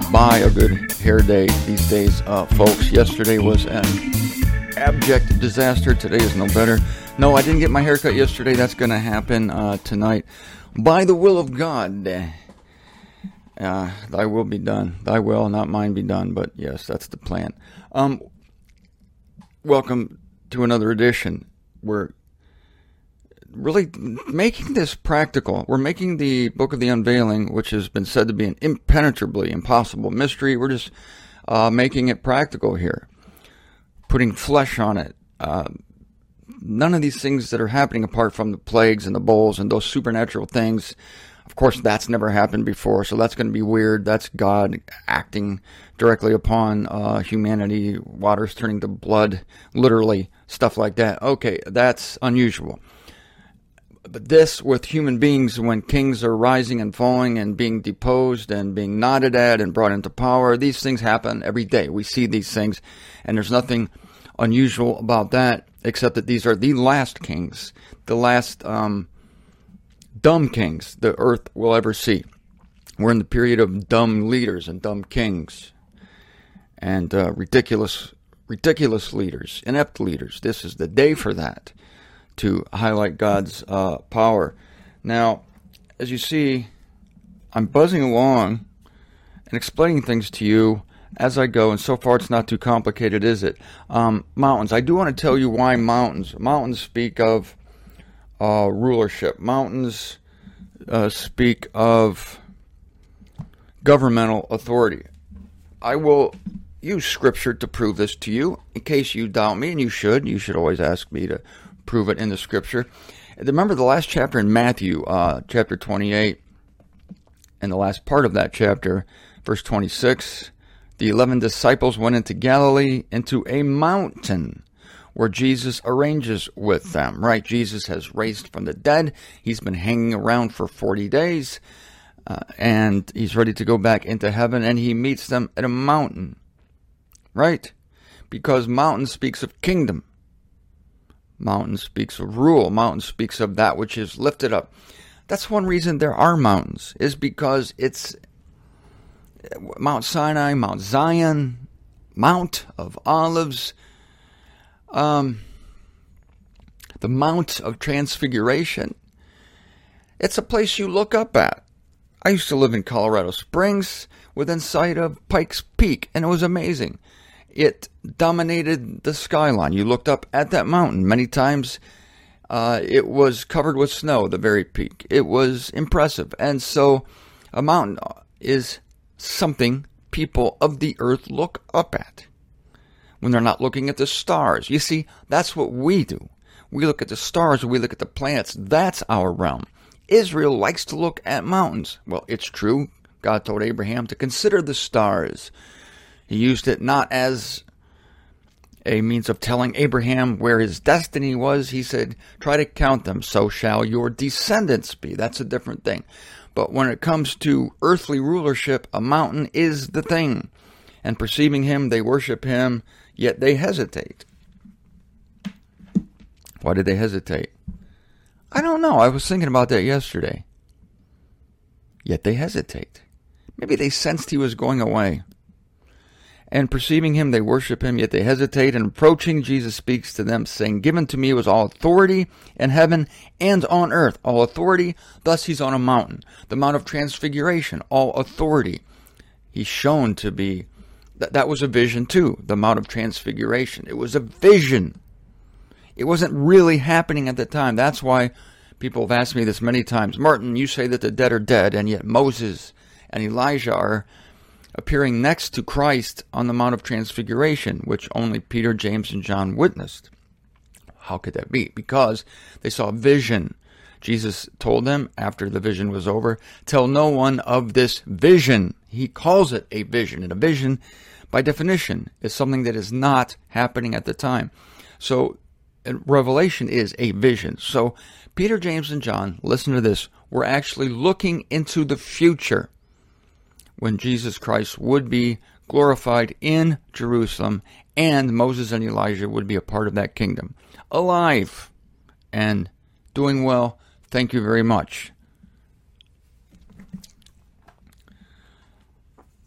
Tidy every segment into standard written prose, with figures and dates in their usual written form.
buy a good hair day these days, folks. Yesterday was an abject disaster. Today is no better. No, I didn't get my hair cut yesterday. That's going to happen tonight. By the will of God, thy will be done. Thy will, not mine, be done. But yes, that's the plan. Welcome to another edition. We're really making this practical. We're making the Book of the Unveiling, which has been said to be an impenetrably impossible mystery. We're just making it practical here, putting flesh on it. None of these things that are happening, apart from the plagues and the bowls and those supernatural things, of course, that's never happened before, so that's going to be weird. That's God acting directly upon humanity, waters turning to blood, literally, stuff like that. Okay, that's unusual. But this, with human beings, when kings are rising and falling and being deposed and being nodded at and brought into power, these things happen every day. We see these things, and there's nothing unusual about that, except that these are the last kings, the last dumb kings the earth will ever see. We're in the period of dumb leaders and dumb kings and ridiculous leaders, inept leaders. This is the day for that, to highlight God's power. Now, as you see, I'm buzzing along and explaining things to you as I go, and so far it's not too complicated, is it? Mountains. I do want to tell you why mountains. Mountains speak of rulership. Mountains speak of governmental authority. I will use Scripture to prove this to you, in case you doubt me, and you should. You should always ask me to prove it in the Scripture. Remember the last chapter in Matthew, chapter 28, and the last part of that chapter, verse 26, the 11 disciples went into Galilee, into a mountain where Jesus arranges with them, right? Jesus has raised from the dead. He's been hanging around for 40 days, and he's ready to go back into heaven, and he meets them at a mountain, right? Because mountain speaks of kingdom. Mountain speaks of rule. Mountain speaks of that which is lifted up. That's one reason there are mountains, is because it's Mount Sinai, Mount Zion, Mount of Olives, the Mount of Transfiguration. It's a place you look up at. I used to live in Colorado Springs, within sight of Pikes Peak, and it was amazing. It dominated the skyline. You looked up at that mountain. Many times it was covered with snow, the very peak. It was impressive. And so a mountain is something people of the earth look up at when they're not looking at the stars. You see, that's what we do. We look at the stars, we look at the planets. That's our realm. Israel likes to look at mountains. Well, it's true. God told Abraham to consider the stars. He used it not as a means of telling Abraham where his destiny was. He said, try to count them, so shall your descendants be. That's a different thing. But when it comes to earthly rulership, a mountain is the thing. And perceiving him, they worship him, yet they hesitate. Why did they hesitate? I don't know. I was thinking about that yesterday. Yet they hesitate. Maybe they sensed he was going away. And perceiving him, they worship him, yet they hesitate. And approaching, Jesus speaks to them, saying, given to me was all authority in heaven and on earth. All authority, thus he's on a mountain. The Mount of Transfiguration, all authority. He's shown to be, that was a vision too, the Mount of Transfiguration. It was a vision. It wasn't really happening at the time. That's why people have asked me this many times. Martin, you say that the dead are dead, and yet Moses and Elijah are appearing next to Christ on the Mount of Transfiguration, which only Peter, James, and John witnessed. How could that be? Because they saw a vision. Jesus told them after the vision was over, tell no one of this vision. He calls it a vision. And a vision, by definition, is something that is not happening at the time. So Revelation is a vision. So Peter, James, and John, listen to this, were actually looking into the future, when Jesus Christ would be glorified in Jerusalem, and Moses and Elijah would be a part of that kingdom. Alive and doing well. Thank you very much.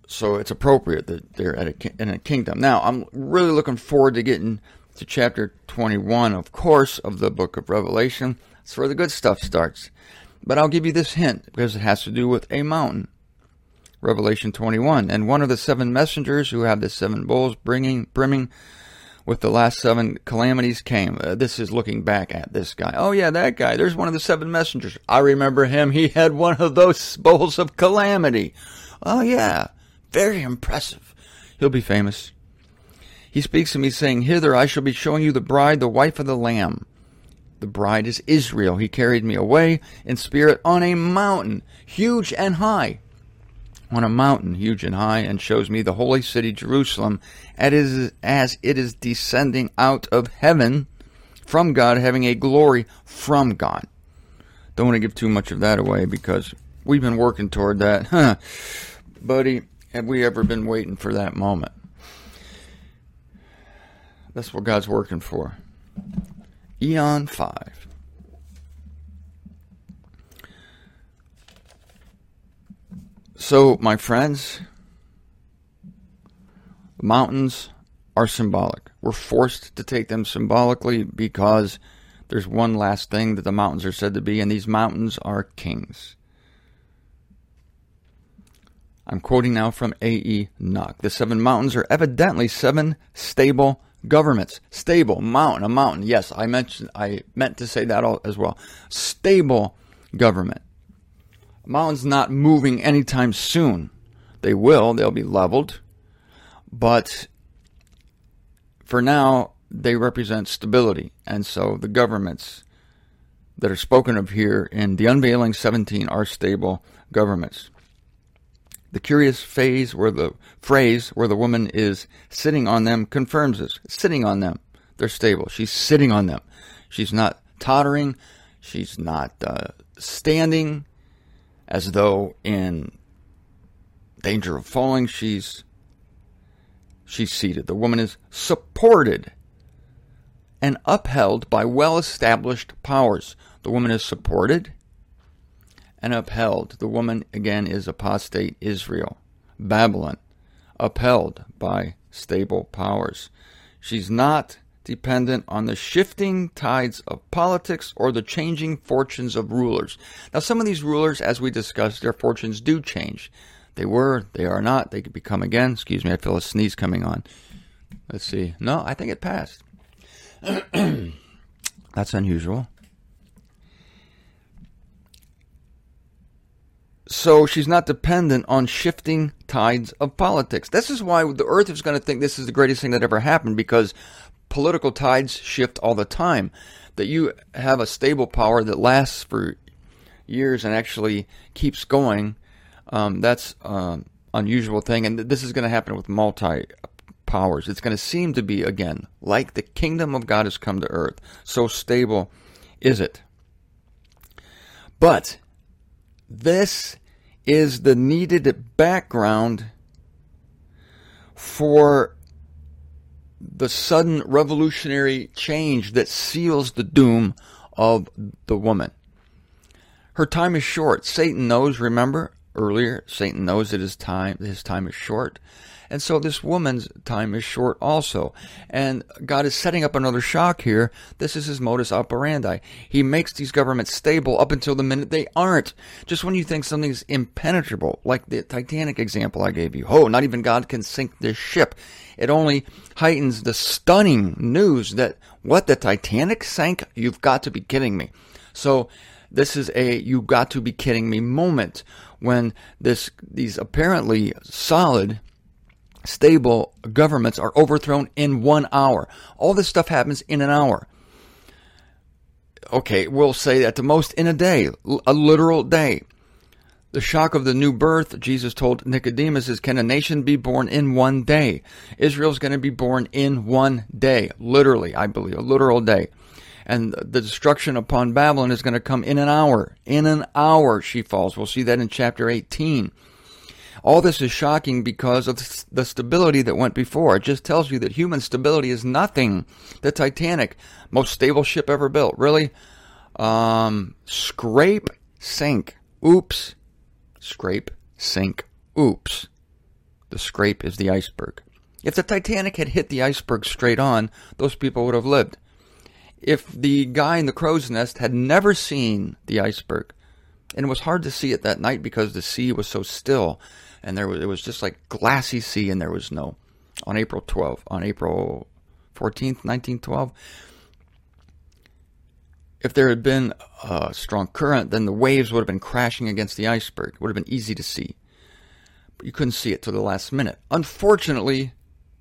So it's appropriate that they're in a kingdom. Now, I'm really looking forward to getting to chapter 21, of course, of the book of Revelation. That's where the good stuff starts. But I'll give you this hint, because it has to do with a mountain. Revelation 21. And one of the 7 messengers who have the 7 bowls brimming with the last 7 calamities came. This is looking back at this guy. Oh yeah, that guy. There's one of the 7 messengers. I remember him. He had one of those bowls of calamity. Oh yeah. Very impressive. He'll be famous. He speaks to me saying, "Hither I shall be showing you the bride, the wife of the Lamb." The bride is Israel. He carried me away in spirit on a mountain, huge and high. On a mountain, huge and high, and shows me the holy city, Jerusalem, as it is descending out of heaven from God, having a glory from God. Don't want to give too much of that away, because we've been working toward that. Huh, buddy, have we ever been waiting for that moment? That's what God's working for. Eon 5. So, my friends, the mountains are symbolic. We're forced to take them symbolically because there's one last thing that the mountains are said to be, and these mountains are kings. I'm quoting now from A.E. Nock. The 7 mountains are evidently 7 stable governments. Stable, mountain, a mountain. Yes, I meant to say that as well. Stable government. Mountains not moving anytime soon. They'll be leveled. But for now, they represent stability. And so the governments that are spoken of here in the Unveiling 17 are stable governments. The curious phrase where the woman is sitting on them confirms this. Sitting on them. They're stable. She's sitting on them. She's not tottering. She's not standing as though in danger of falling. She's seated. The woman is supported and upheld by well-established powers. The woman is supported and upheld. The woman, again, is apostate Israel, Babylon, upheld by stable powers. She's not dependent on the shifting tides of politics or the changing fortunes of rulers. Now, some of these rulers, as we discussed, their fortunes do change. They were, they are not, they could become again. Excuse me, I feel a sneeze coming on. Let's see. No, I think it passed. That's unusual. So she's not dependent on shifting tides of politics. This is why the earth is going to think this is the greatest thing that ever happened, because political tides shift all the time. That you have a stable power that lasts for years and actually keeps going, that's an unusual thing. And this is going to happen with multi-powers. It's going to seem to be, again, like the kingdom of God has come to earth. So stable is it. But this is the needed background for the sudden revolutionary change that seals the doom of the woman. Her time is short. Satan knows, remember earlier, Satan knows that his time is short. And so this woman's time is short also. And God is setting up another shock here. This is his modus operandi. He makes these governments stable up until the minute they aren't. Just when you think something's impenetrable, like the Titanic example I gave you. Oh, not even God can sink this ship. It only heightens the stunning news that, what, the Titanic sank? You've got to be kidding me. So this is a you got to be kidding me moment when these apparently solid, stable governments are overthrown in 1 hour. All this stuff happens in an hour. Okay, we'll say at the most in a day, a literal day. The shock of the new birth, Jesus told Nicodemus, is, can a nation be born in 1 day? Israel's going to be born in 1 day. Literally, I believe, a literal day. And the destruction upon Babylon is going to come in an hour. In an hour she falls. We'll see that in chapter 18. All this is shocking because of the stability that went before. It just tells you that human stability is nothing. The Titanic, most stable ship ever built. Really? Scrape, sink. Oops. Scrape, sink. Oops. The scrape is the iceberg. If the Titanic had hit the iceberg straight on, those people would have lived. If the guy in the crow's nest had never seen the iceberg, and it was hard to see it that night because the sea was so still, and it was just like glassy sea, and there was no, on April 14th, 1912, if there had been a strong current, then the waves would have been crashing against the iceberg. It would have been easy to see. But you couldn't see it till the last minute. Unfortunately,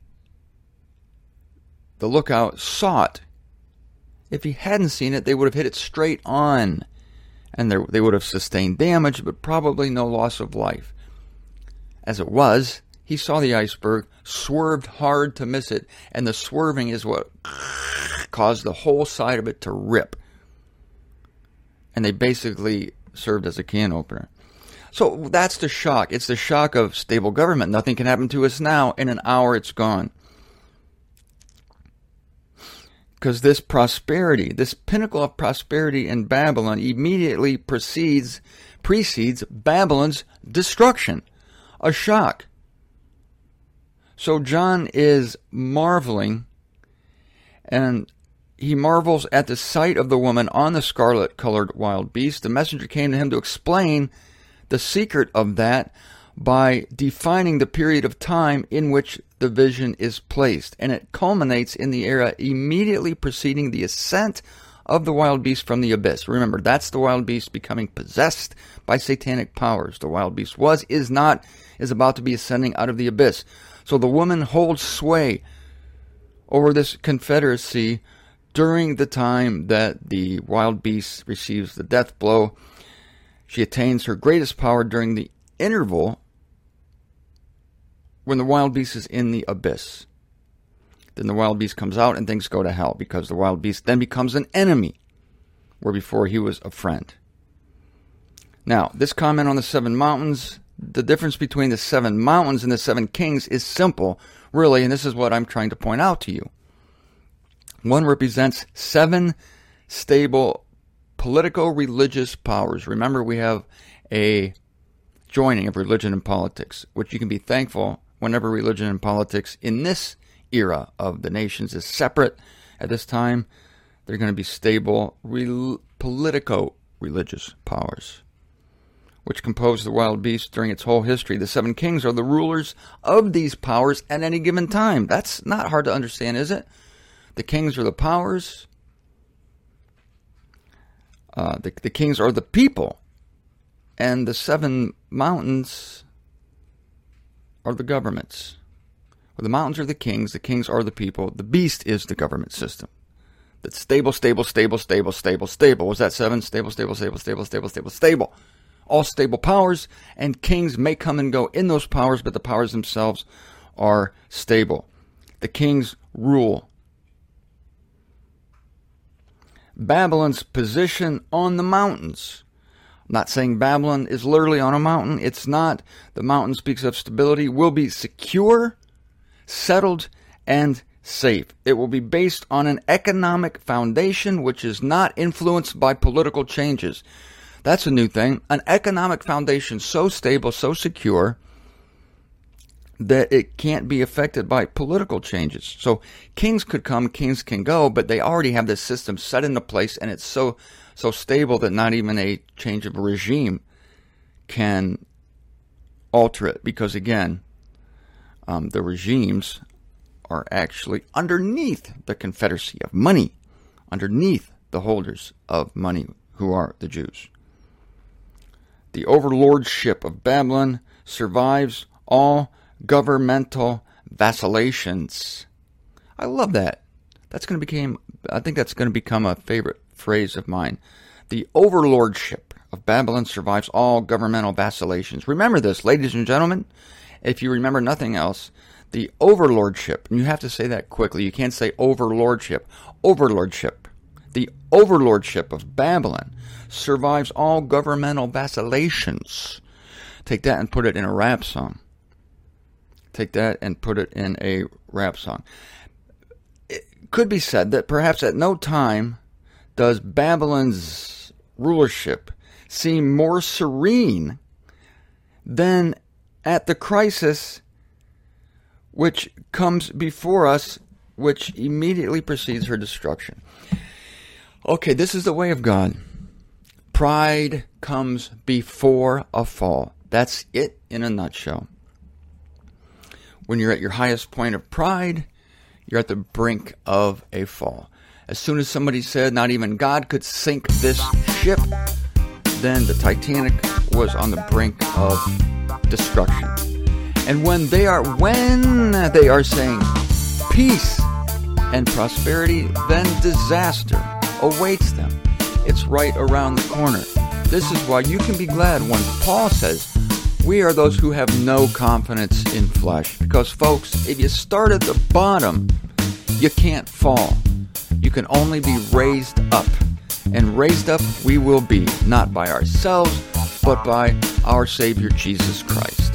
the lookout saw it. If he hadn't seen it, they would have hit it straight on. And they would have sustained damage, but probably no loss of life. As it was, he saw the iceberg, swerved hard to miss it, and the swerving is what caused the whole side of it to rip. And they basically served as a can opener. So that's the shock. It's the shock of stable government. Nothing can happen to us now. In an hour, it's gone. Because this prosperity, this pinnacle of prosperity in Babylon immediately precedes Babylon's destruction. A shock. So John is marveling, and he marvels at the sight of the woman on the scarlet-colored wild beast. The messenger came to him to explain the secret of that by defining the period of time in which the vision is placed. And it culminates in the era immediately preceding the ascent of the wild beast from the abyss. Remember, that's the wild beast becoming possessed by satanic powers. The wild beast is about to be ascending out of the abyss. So the woman holds sway over this confederacy during the time that the wild beast receives the death blow. She attains her greatest power during the interval when the wild beast is in the abyss. Then the wild beast comes out and things go to hell, because the wild beast then becomes an enemy, where before he was a friend. Now, this comment on the 7 mountains, the difference between the 7 mountains and the 7 kings is simple, really, and this is what I'm trying to point out to you. One represents 7 stable politico-religious powers. Remember, we have a joining of religion and politics, which you can be thankful whenever religion and politics in this era of the nations is separate. At this time, they're going to be stable politico-religious powers, which compose the wild beast during its whole history. The 7 kings are the rulers of these powers at any given time. That's not hard to understand, is it? The kings are the powers. The kings are the people. And the 7 mountains are the governments. Well, the mountains are the kings are the people, the beast is the government system. That's stable. Was that 7? Stable. All stable powers, and kings may come and go in those powers, but the powers themselves are stable. The kings rule. Babylon's position on the mountains. I'm not saying Babylon is literally on a mountain. It's not. The mountain speaks of stability. Will be secure, settled, and safe. It will be based on an economic foundation which is not influenced by political changes. That's a new thing. An economic foundation so stable, so secure, that it can't be affected by political changes. So kings could come, kings can go, but they already have this system set into place, and it's so stable that not even a change of regime can alter it. Because again, the regimes are actually underneath the confederacy of money, underneath the holders of money, who are the Jews. The overlordship of Babylon survives all governmental vacillations. I love that. I think that's going to become a favorite phrase of mine. The overlordship of Babylon survives all governmental vacillations. Remember this, ladies and gentlemen. If you remember nothing else, the overlordship, and you have to say that quickly. You can't say overlordship. Overlordship. The overlordship of Babylon survives all governmental vacillations. Take that and put it in a rap song. It could be said that perhaps at no time does Babylon's rulership seem more serene than at the crisis which comes before us, which immediately precedes her destruction. Okay, this is the way of God. Pride comes before a fall. That's it in a nutshell. When you're at your highest point of pride, you're at the brink of a fall. As soon as somebody said not even God could sink this ship, then the Titanic was on the brink of destruction. And when they are saying peace and prosperity, then disaster awaits them. It's right around the corner. This is why you can be glad when Paul says, we are those who have no confidence in flesh. Because, folks, if you start at the bottom, you can't fall. You can only be raised up. And raised up we will be, not by ourselves, but by our Savior Jesus Christ.